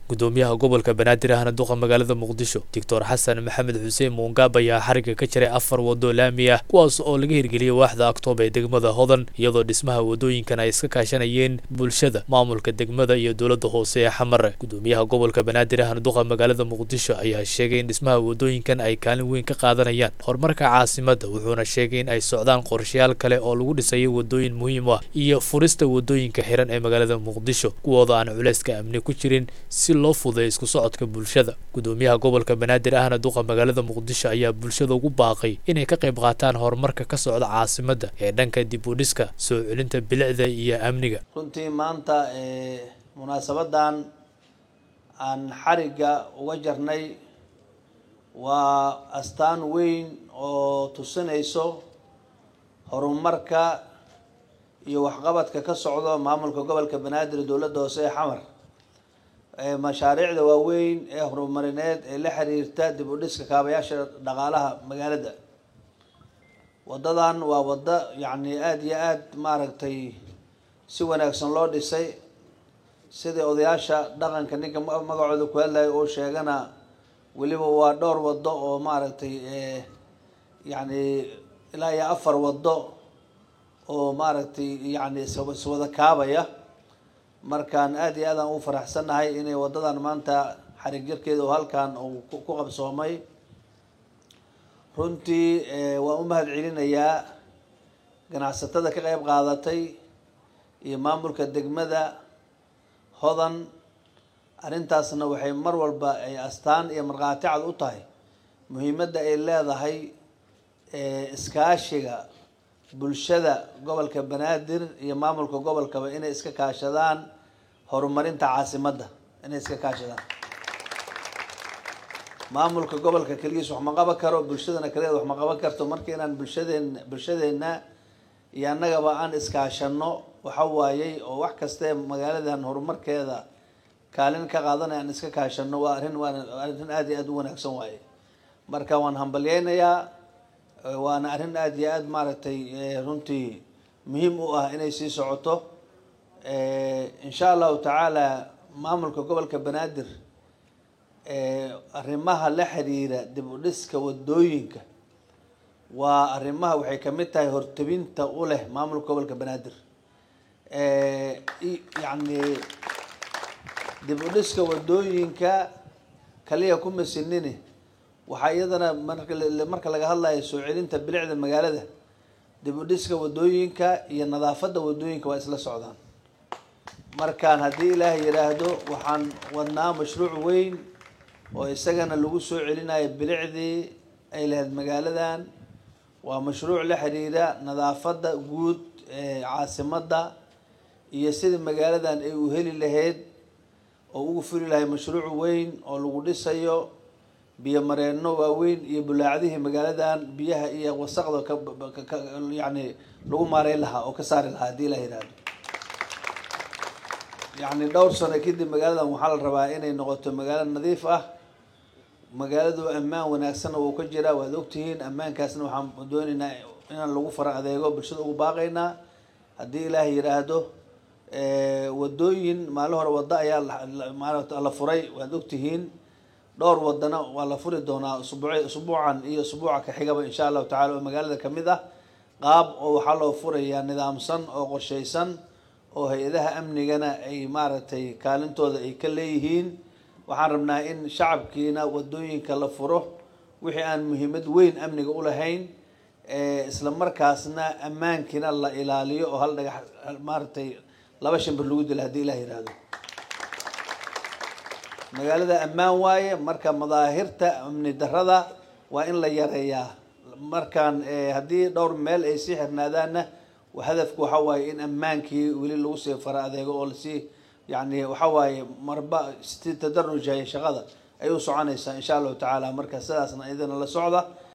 gudoomiyaha gobolka Banaadir ahna duqa magaalada Muqdisho Dr. Xasan Maxamed Xuseen Muungab ayaa xariga ka jiray 4 wado laami ah kuwaas oo laga hirgeliyay waaxda Oktoobar ee degmada Hodan iyadoo dhismaha wadooyinkan ay iska kaashanayeen bulshada maamulka degmada iyo dawladda hoose ee Xamar. Gudoomiyaha gobolka Banaadir ahna duqa magaalada Muqdisho ayaa sheegay in dhismaha wadooyinkan ay kaalin weyn ka qaadanayaan horumarka caasimadda wuxuuna sheegay in ay socdaan qorshayaal kale oo lagu dhisay wadooyin muhiim ah iyo furista wadooyinka xiran ee magaalada Muqdisho kuwooda aan culayska amni ku jirin si loo fududeeyo isku socodka bulshada. Gudoomiyaha gobolka Banaadir ahna duqa magaalada Muqdisho ayaa bulshada ugu baaqay inay ka qayb qaataan horumarka ka socda caasimadda ee dhanka dib u dhiska soo celinta bilicda iyo amniga. runtii maanta munaasabadan aan xariga uga jarnay waa astaan weyn oo tusinayso horumarka iyo waxqabadka ka socda maamulka gobolka Banaadir dawladda hoose ee Xamar. mashaariicda waaweyn ee horumarineed ee la xiriirta dib u dhiska kaabayaasha dhaqaalaha magaalada. wadadan waa wada aad iyo aad maaragtay si wanaagsan loo dhisay sidii odayaasha dhaqanka ninka magacooda ku hadlay oo sheegana waliba waa dhowr wado oo maaragtay ilaa iyo 4 wado oo maaragtay iswada kaabaya. markaan aad iyo aad aan u faraxsanahay inay wadadan maanta xarig jirkeeda oo halkan uu ku qabsoomay. runtii waan u mahad celinayaa ganacsatada ka qayb qaadatay iyo maamulka degmada Hodan. arrintaasna waxay mar walba ay astaan iyo marqaati cad u tahay muhiimadda ay leedahay iskaashiga bulshada gobolka Banaadir iyo maamulka gobolkaba inay iska kaashadaan horumarinta caasimadda inay iska kaashadaan. maamulka gobolka kaligiis wax ma qaban karo, bulshadana kaliya wax ma qaban karto. markii inaan bulshadeena iyo annagaba aan iskaashano waxa waayay oo wax kasta magaaladan horumarkeeda kaalin ka qaadanaya aan iska kaashano waa arrin aad iyo aad u wanaagsan waaye. marka waan hambalyeynayaa waana arrin aad iyo aad maaragtay runtii muhiim u ah inay sii socoto. insha allahu tacaala maamulka gobolka Banaadir arrimaha la xiriira dib u dhiska wadooyinka waa arrimaha waxay ka mid tahay hortabinta u leh maamulka gobolka Banaadir. dib u dhiska wadooyinka kaliya kuma sinini waxaa iyadana marka laga hadlayo soo celinta bilicda magaalada dib u dhiska wadooyinka iyo nadaafadda wadooyinka waa isla socdaan. markaan haddii ilaahay yiraahdo waxaan wadnaa mashruuc weyn oo isagana lagu soo celinayo bilicdii ay lahayd magaaladan. waa mashruuc la xiriira nadaafadda guud ee caasimadda iyo sidii magaaladan ay u heli lahayd oo ugu furi lahay mashruuc weyn oo lagu dhisayo biyo mareenno waaweyn iyo bulaacadihii magaaladan biyaha iyo wasaqda lagu maareyn lahaa oo ka saari lahaa haddii la yiraahdo. dhowr sano kadib magaaladan waxaa la rabaa inay noqoto magaalo nadiif ah. magaaladu ammaan wanaagsan oo ka jira waad ogtihiin. ammaankaasna waxaan doonaynaa inaan lagu fara adeego bulshada ugu baaqaynaa haddii ilaahay yiraahdo. wadooyin maalin hore wada ayaa la furay waad ogtihiin. dhowr wadana waa la furi doonaa usbuucan iyo usbuuca ka xigaba insha allahu tacaala oo magaalada kamid ah. qaab oo waxaa loo furayaa nidaamsan oo qorsheysan oo hay-adaha amnigana ay maaragtay kaalintooda ay ka leeyihiin. waxaan rabnaa in shacabkiina wadooyinka la furo wixii aan muhiimad weyn amniga u lahayn isla markaasna ammaankiina la ilaaliyo oo hal dhagax maaragtay 2 shimbir lagu dilo haddii ilaah yiraahdo. magaalada ammaan waaye. marka madaahirta amni darrada waa in la yareeyaa. markaan haddii dhowr meel ay sii xirnaadaanna hadafku waxa waaye in ammaankii weli lagu sii fara adeego oo lasii waxa waaye marba si tadaruj shaqada ay u soconaysaa insha allahu tacaala. marka sidaasna idina la socda.